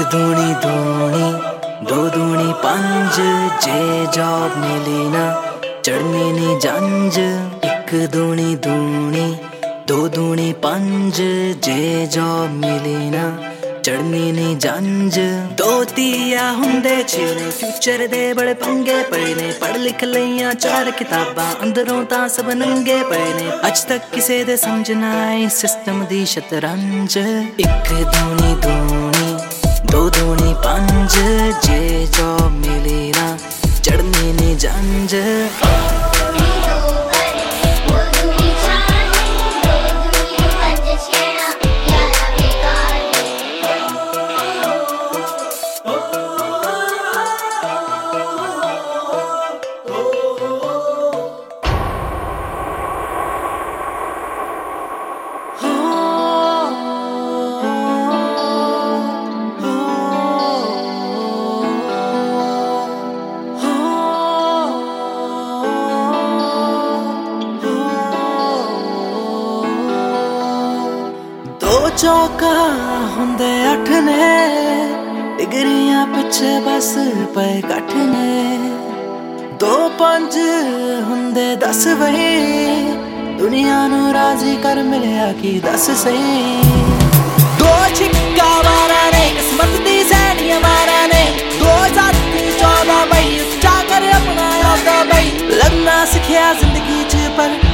दूनी दूनी दो दूनी पंज, जे जॉब मिली ना चढ़नी नी जंज। एक दूनी दूनी दो दूनी पंज, जे जॉब मिली ना चढ़नी नी जंज। दो तीया हुंदे छेने, फ्यूचर दे बड़े पंगे पए ने। पढ़ लिख लईयां चार किताबां, अंदरों तां सब नंगे पए ने। अज तक किसे दे समझ ना आई सिस्टम दी शतरंज। एक दूनी दूनी दो दूनी पंज, जे जॉब मिली ना चढ़नी नी जंज। चौका हुंदे अठ ने, डिगरियां पिछे बस पे कठ ने। दो पंज हुंदे 10 वही, दुनिया नू राजी कर मिलिया कि 10 सही। दो छिक्का मारा ने, किस्मत दी सैनिया मारा ने। 2014 बई उच्चा कर अपना यादा बई, लगना सिखिया जिंदगी च पर